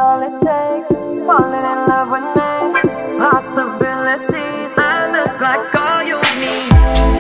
all it takes. Falling in love with me. Possibilities. I look like all you need.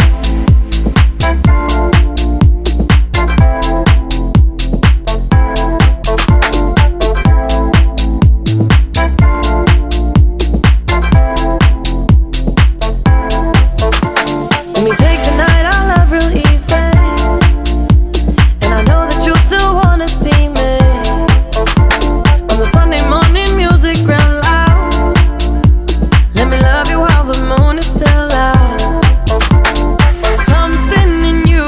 Let me take the night, I love real easy. And I know that you still wanna see me. On the Sunday morning, music real loud. Let me love you while the moon is still out. Something in you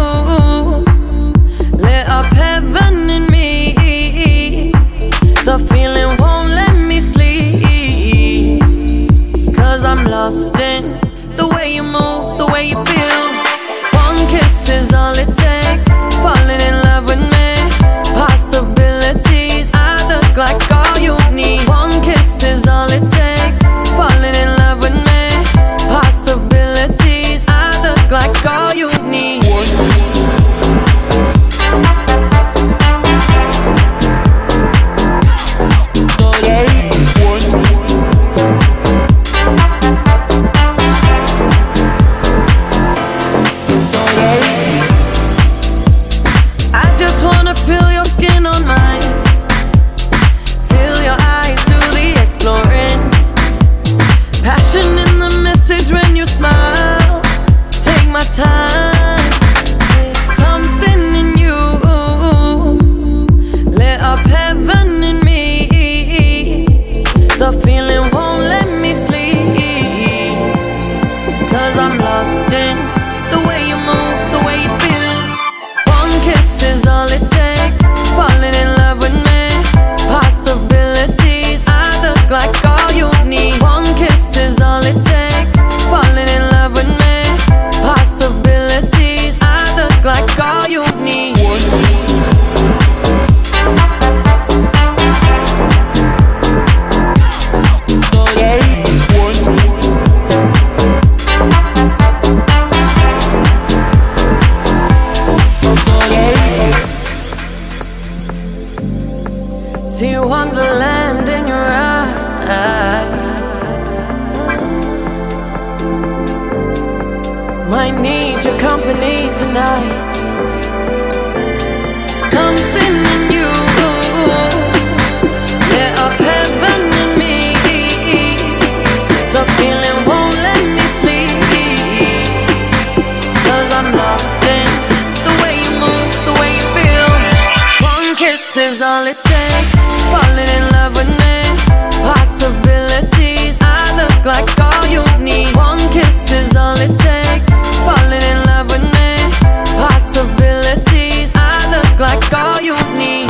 lit up heaven in me. The feeling won't let me sleep. 'Cause I'm lost in the way you move, the way you feel. One kiss is all it takes. Falling in love with me. Possibilities. I look like all you need. One kiss is all it takes. Falling in love with me. Possibilities. I look like all you need. I just wanna feel your skin on mine. Feel your eyes do the exploring. Passion in the message when you smile. Take my time. Something in you lit up heaven in me. The feeling won't let me sleep. 'Cause I'm lost in the way you move, the way you feel. One kiss is all it takes. Falling in love with me. Possibilities. I look like all you need. One kiss is all it takes. Falling in love with me. Possibilities. I look like all you need. See wonderland in your eyes. Might need your company tonight. Something in you lit up heaven in me. The feeling won't let me sleep. 'Cause I'm lost in the way you move, the way you feel. One kiss is all it takes. Falling in love with me. Possibilities. I look like all you need. One kiss is all it takes. Falling in love with me. Possibilities. I look like all you need.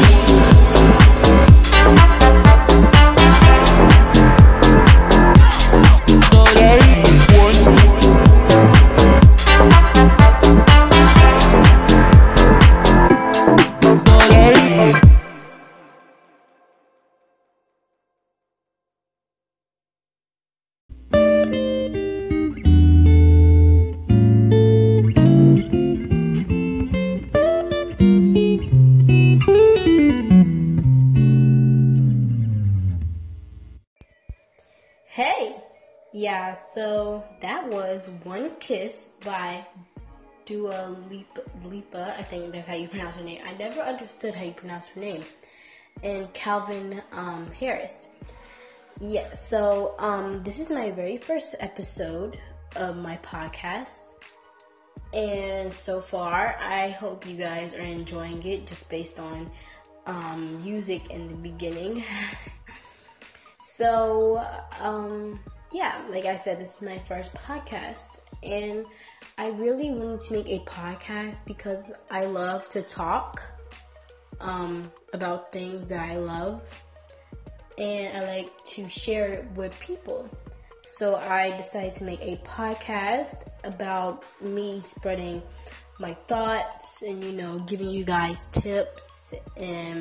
Hey! Yeah, so that was One Kiss by Dua Lipa. I think that's how you pronounce her name. I never understood how you pronounce her name. And Calvin Harris. Yeah, so this is my very first episode of my podcast. And so far, I hope you guys are enjoying it just based on music in the beginning. So, yeah, like I said, this is my first podcast, and I really wanted to make a podcast because I love to talk about things that I love, and I like to share it with people. So I decided to make a podcast about me spreading my thoughts and, giving you guys tips and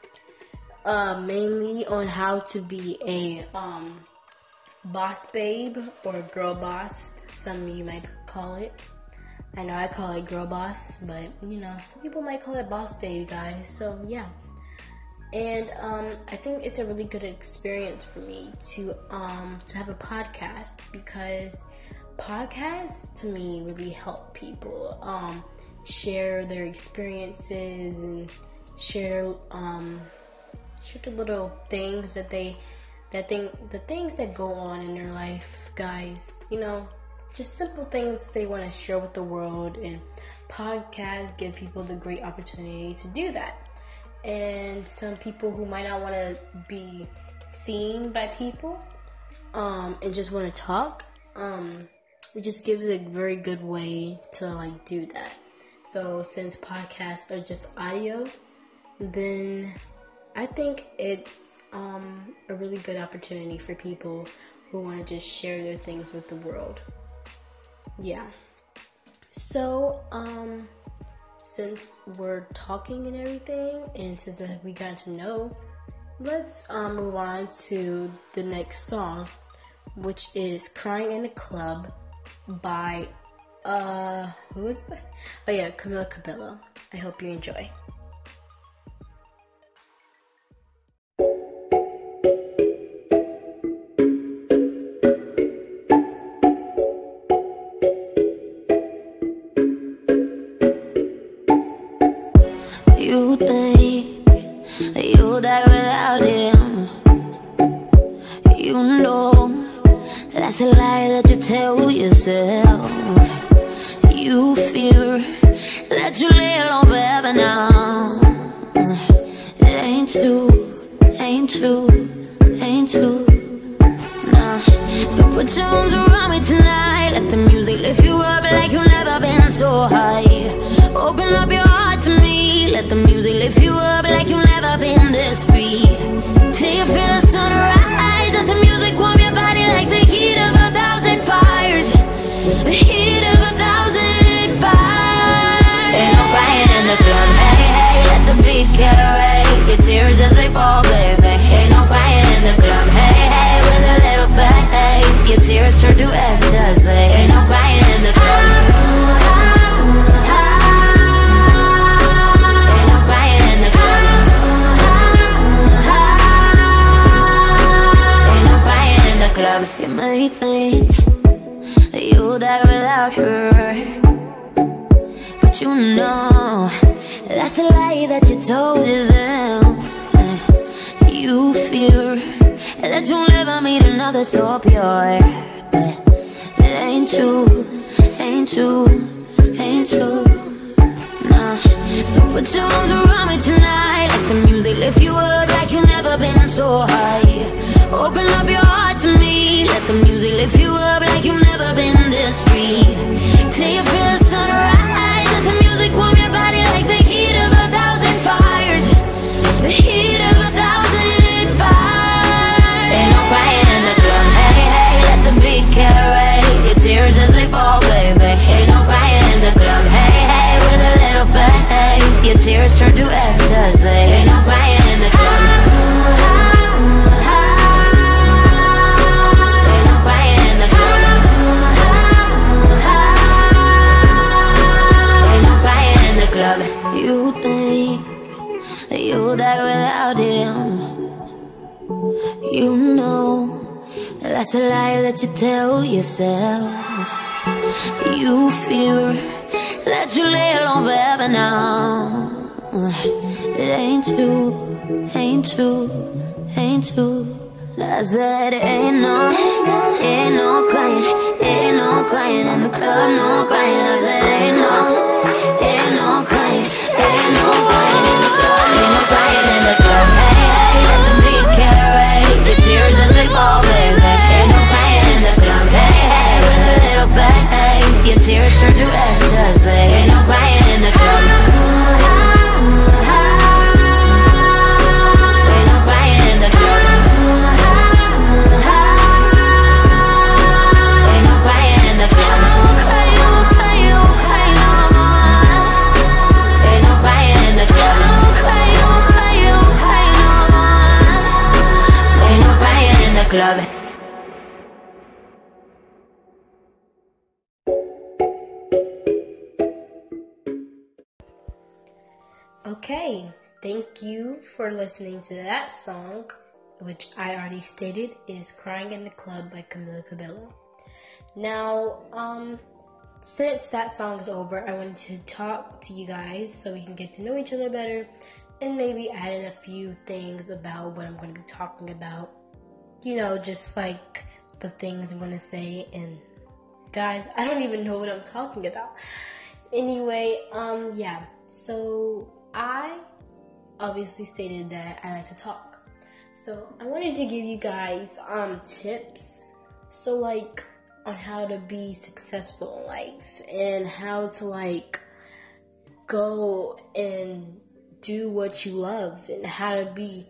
mainly on how to be a boss babe or girl boss, some of you might call it. I know I call it girl boss, but some people might call it boss babe, guys. So yeah, And I think it's a really good experience for me to have a podcast, because podcasts to me really help people share their experiences and share the little things the things that go on in their life, guys. You know, just simple things they want to share with the world, and podcasts give people the great opportunity to do that. And some people who might not want to be seen by people and just want to talk, it just gives a very good way to like do that. So since podcasts are just audio, then I think it's a really good opportunity for people who want to just share their things with the world. Yeah. So since we're talking and everything, and since we got to know, let's move on to the next song, which is Crying in the Club by who is it? Oh yeah, Camila Cabello. I hope you enjoy. You think that you'll die without him. You know that's a lie that you tell yourself. You fear that you lay alone forever now. It ain't true, ain't true, ain't true. Nah. So put your arms around me tonight. Let the music lift you up like you've never been so high. Open up your heart to me. Let the music lift you up like you've never been this free. Till you feel the sunrise. Let the music warm your body like the heat of 1,000 fires. The heat of 1,000 fires. Ain't no crying in the club, hey, hey. Let the beat carry your tears as they fall, baby. Ain't no crying in the club, hey, hey. With a little fat, hey. Your tears turn to ecstasy. Ain't no crying in the club. You may think that you'll die without her, but you know that's a lie that you told yourself. You fear that you'll never meet another so pure, but it ain't true, ain't true, ain't true. Nah. So put your arms around me tonight. Let the music lift you up like you've never been so high. Open up your heart to me. Let the music lift you up like you've never been this free. Till you feel the sunrise. Let the music warm your body like the heat of 1,000 fires. The heat of 1,000 fires. Ain't no crying in the club, hey, hey. Let the beat carry your tears as they fall, baby. Ain't no crying in the club, hey, hey. With a little fat, hey. Your tears turn to ecstasy. Ain't no crying in the club. You think that you'll die without him. You know that's a lie that you tell yourself. You fear that you lay alone forever now. It ain't true, ain't true, ain't true. I said ain't no crying, ain't no crying in the club, no crying. I said ain't no crying, ain't no crying in the club, ain't no crying in the club. Hey, hey, let the beat carry the tears as they fall, baby. Ain't no crying in the club. Hey, hey, with a little fat, hey, your tears turn to ecstasy. Ain't no crying in the club. Ain't no crying in the club. Ain't no crying in the club. Club. Okay, thank you for listening to that song, which I already stated is Crying in the Club by Camila Cabello. Now, since that song is over, I wanted to talk to you guys so we can get to know each other better and maybe add in a few things about what I'm going to be talking about. You know, just like the things I'm going to say. And guys, I don't even know what I'm talking about. Anyway, yeah. So I obviously stated that I like to talk. So I wanted to give you guys tips. So like on how to be successful in life and how to like go and do what you love and how to be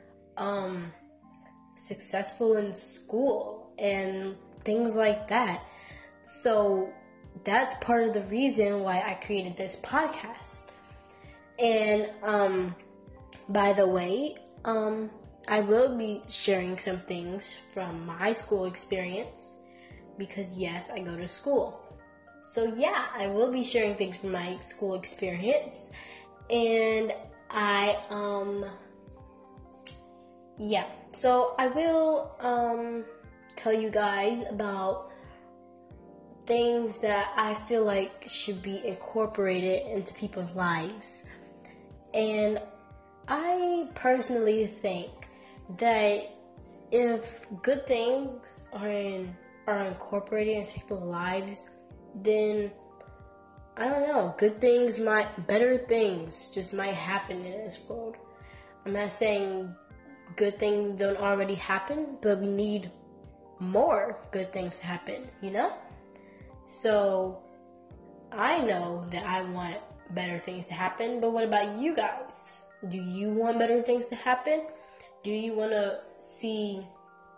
successful in school and things like that. So that's part of the reason why I created this podcast. And by the way, I will be sharing some things from my school experience because yes, I go to school. So yeah, I will be sharing things from my school experience. And so I will tell you guys about things that I feel like should be incorporated into people's lives. And I personally think that if good things are incorporated into people's lives, then I don't know, better things just might happen in this world. I'm not saying good things don't already happen, but we need more good things to happen, you know? So I know that I want better things to happen, but what about you guys? Do you want better things to happen? Do you want to see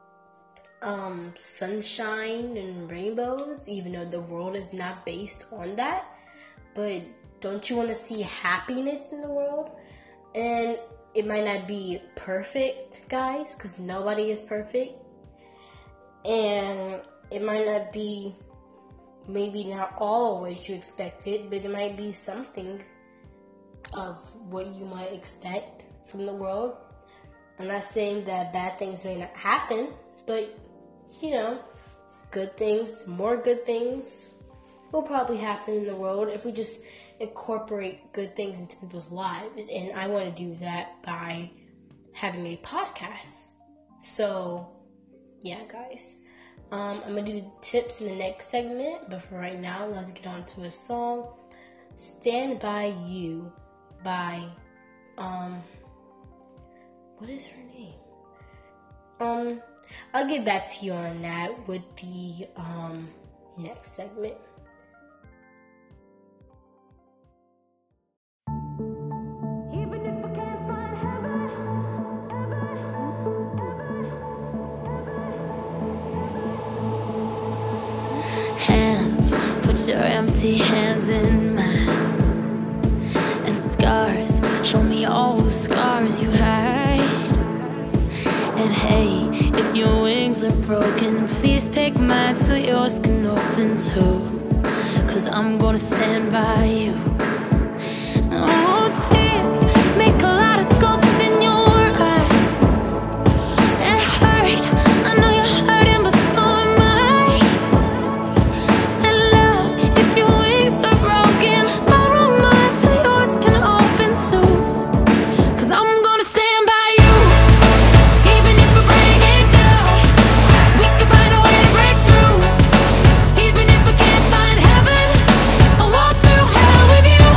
sunshine and rainbows, even though the world is not based on that? But don't you want to see happiness in the world? And it might not be perfect, guys, because nobody is perfect. And it might not be, maybe not all what you expected, but it might be something of what you might expect from the world. I'm not saying that bad things may not happen, but, you know, good things, more good things will probably happen in the world if we just incorporate good things into people's lives. And I want to do that by having a podcast. So, yeah, guys. I'm going to do the tips in the next segment, but for right now, let's get on to a song. Stand By You by, what is her name? I'll get back to you on that with the, next segment. Put your empty hands in mine, and scars, show me all the scars you hide. And hey, if your wings are broken, please take mine so yours can open too. 'Cause I'm gonna stand by you. Oh, tears make a lot of scopes in your eyes. It hurt, I know you're hurting, but so am I. And love, if your wings are broken, borrow mine so yours can open too. 'Cause I'm gonna stand by you, even if we break it down. We can find a way to break through. Even if we can't find heaven, I'll walk through hell with you.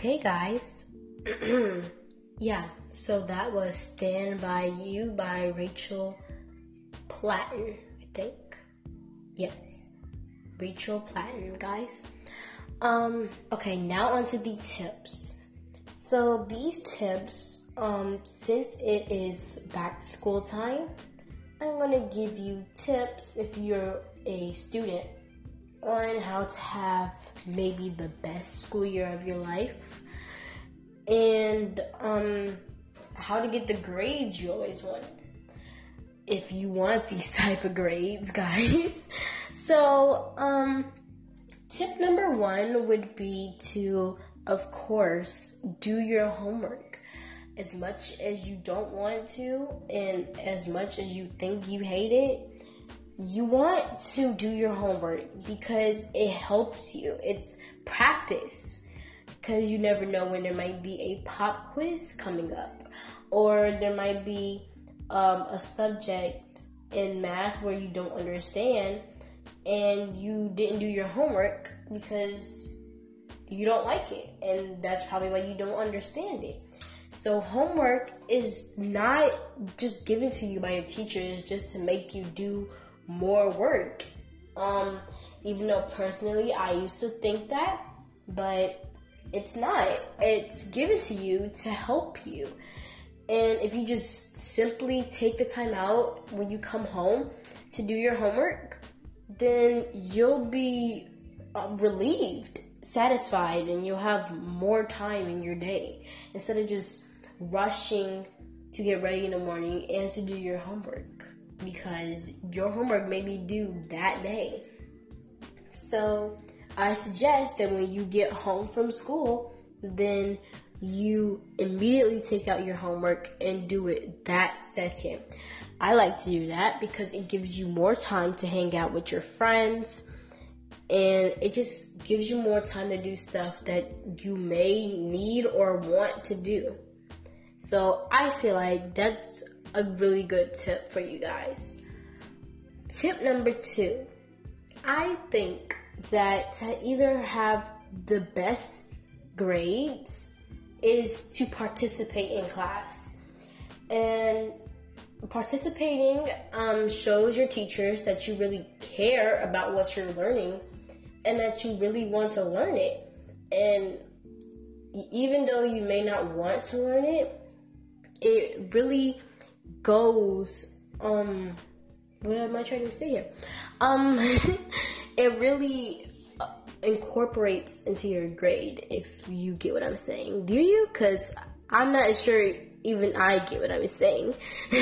Okay, guys. Yeah, so that was Stand By You by Rachel Platten, I think. Yes, Rachel Platten, guys. Okay, now onto the tips. So these tips, since it is back to school time, I'm gonna give you tips if you're a student on how to have maybe the best school year of your life, and how to get the grades you always want, if you want these type of grades, guys. So tip number 1 would be to, of course, do your homework. As much as you don't want to, and as much as you think you hate it, you want to do your homework because it helps you. It's practice, because you never know when there might be a pop quiz coming up, or there might be a subject in math where you don't understand and you didn't do your homework because you don't like it, and that's probably why you don't understand it. So homework is not just given to you by your teachers just to make you do more work. Even though personally I used to think that, but it's not. It's given to you to help you. And if you just simply take the time out when you come home to do your homework, then you'll be relieved, satisfied, and you'll have more time in your day instead of just rushing to get ready in the morning and to do your homework, because your homework may be due that day. So I suggest that when you get home from school, then you immediately take out your homework and do it that second. I like to do that because it gives you more time to hang out with your friends, and it just gives you more time to do stuff that you may need or want to do. So I feel like that's a really good tip for you guys. Tip number 2, I think that to either have the best grades is to participate in class. And participating shows your teachers that you really care about what you're learning and that you really want to learn it. And even though you may not want to learn it, it really goes, what am I trying to say here? It really incorporates into your grade, if you get what I'm saying. Do you? Because I'm not sure even I get what I'm saying.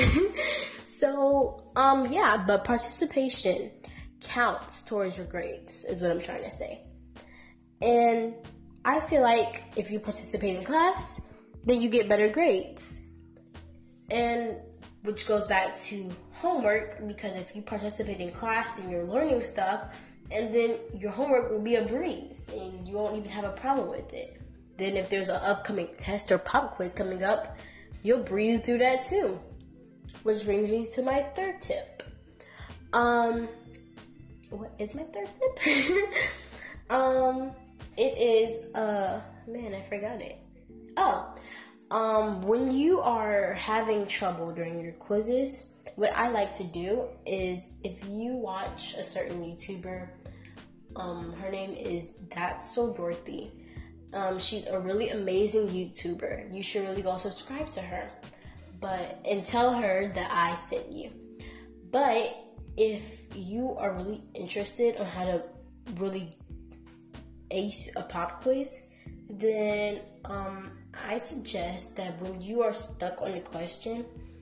So, yeah, but participation counts towards your grades, is what I'm trying to say. And I feel like if you participate in class, then you get better grades. And which goes back to homework, because if you participate in class, then you're learning stuff, and then your homework will be a breeze, and you won't even have a problem with it. Then if there's an upcoming test or pop quiz coming up, you'll breeze through that too. Which brings me to my 3rd tip. What is my 3rd tip? It is, man, I forgot it. When you are having trouble during your quizzes, what I like to do is, if you watch a certain YouTuber, her name is That's So Dorothy. She's a really amazing YouTuber. You should really go subscribe to her, and tell her that I sent you. But if you are really interested on how to really ace a pop quiz, then I suggest that when you are stuck on a question,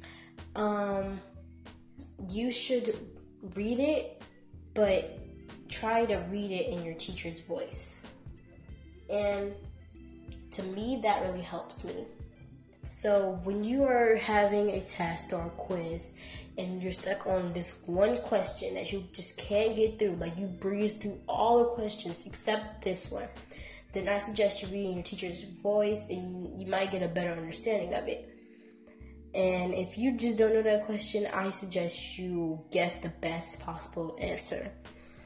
you should read it, but try to read it in your teacher's voice. And to me, that really helps me. So when you are having a test or a quiz and you're stuck on this one question that you just can't get through, like you breeze through all the questions except this one, then I suggest you reading your teacher's voice, and you might get a better understanding of it. And if you just don't know that question, I suggest you guess the best possible answer.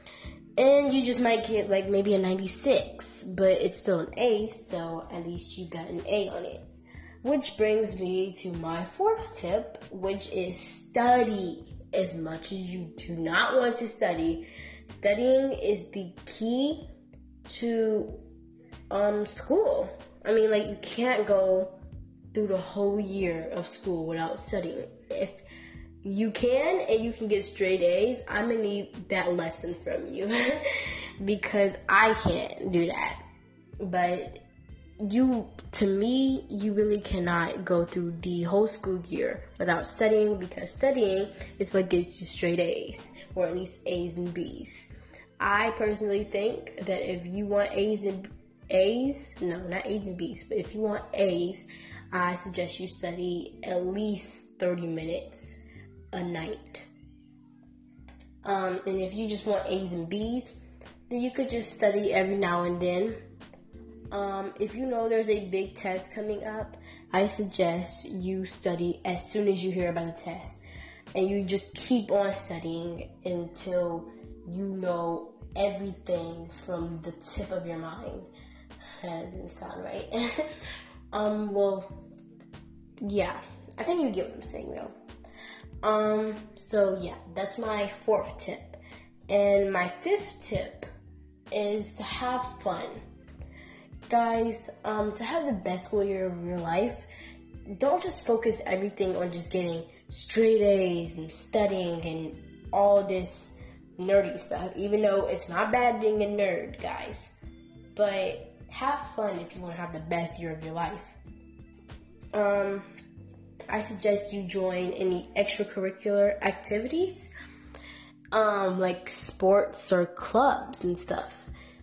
And you just might get like maybe a 96, but it's still an A, so at least you got an A on it. Which brings me to my fourth tip, which is study as much as you do not want to study. Studying is the key to school. I mean, like, you can't go through the whole year of school without studying. If you can and you can get straight A's, I'm gonna need that lesson from you because I can't do that. But to me, you really cannot go through the whole school year without studying, because studying is what gets you straight A's, or at least A's and B's. I personally think that if you want no, not A's and B's, but if you want A's, I suggest you study at least 30 minutes a night. And if you just want A's and B's, then you could just study every now and then. If you know there's a big test coming up, I suggest you study as soon as you hear about the test. And you just keep on studying until you know everything from the tip of your mind. That didn't sound right. Well, yeah, I think you get what I'm saying though. So yeah, that's my fourth tip. And my fifth tip is to have fun. Guys, to have the best school year of your life, don't just focus everything on just getting straight A's and studying and all this nerdy stuff, even though it's not bad being a nerd, guys. But have fun if you want to have the best year of your life. I suggest you join any extracurricular activities, like sports or clubs and stuff.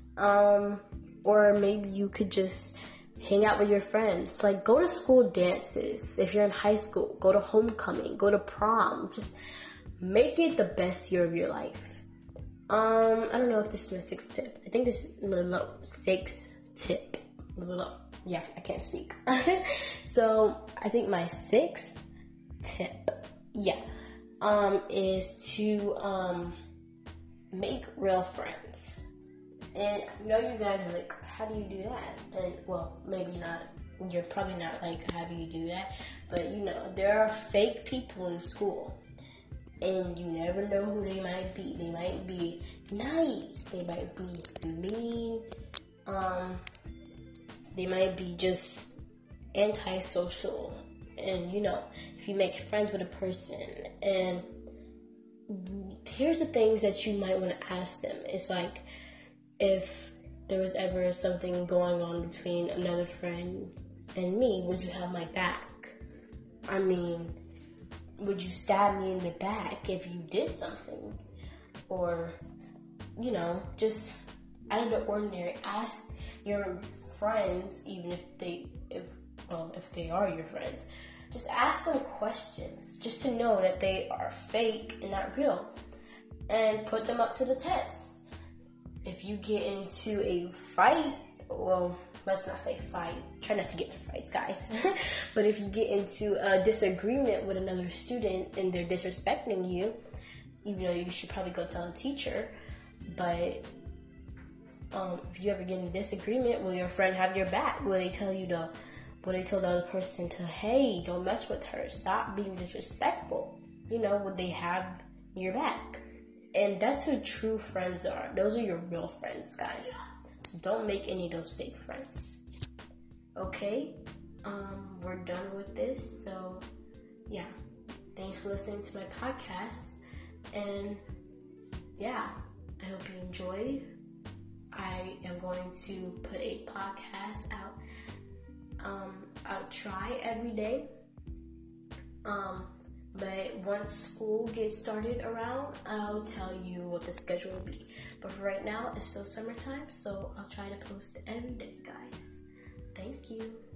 Or maybe you could just hang out with your friends. Like, go to school dances. If you're in high school, go to homecoming, go to prom. Just make it the best year of your life. I don't know if this is my sixth tip. I think this is my sixth tip. Yeah, I can't speak. So I think my sixth tip, is to make real friends. And I know you guys are like, how do you do that? And well, maybe not. You're probably not like, how do you do that? But you know, there are fake people in school. And you never know who they might be. They might be nice. They might be mean. They might be just antisocial. And you know, if you make friends with a person, and here's the things that you might want to ask them. It's like, if there was ever something going on between another friend and me, would you have my back? I mean, would you stab me in the back if you did something? Or, you know, just out of the ordinary, ask your friends, even if they are your friends, just ask them questions, just to know that they are fake and not real, and put them up to the test. If you get into a fight, well, let's not say fight, try not to get into fights, guys. But if you get into a disagreement with another student and they're disrespecting you, even though you should probably go tell a teacher, but if you ever get in a disagreement, will your friend have your back? Will they tell the other person to, hey, don't mess with her, stop being disrespectful? You know, would they have your back? And that's who true friends are. Those are your real friends, guys. So don't make any of those fake friends. Okay? We're done with this. So, yeah. Thanks for listening to my podcast. And, yeah. I hope you enjoyed. I am going to put a podcast out. I'll try every day. But once school gets started around, I'll tell you what the schedule will be. But for right now, it's still summertime, so I'll try to post every day, guys. Thank you.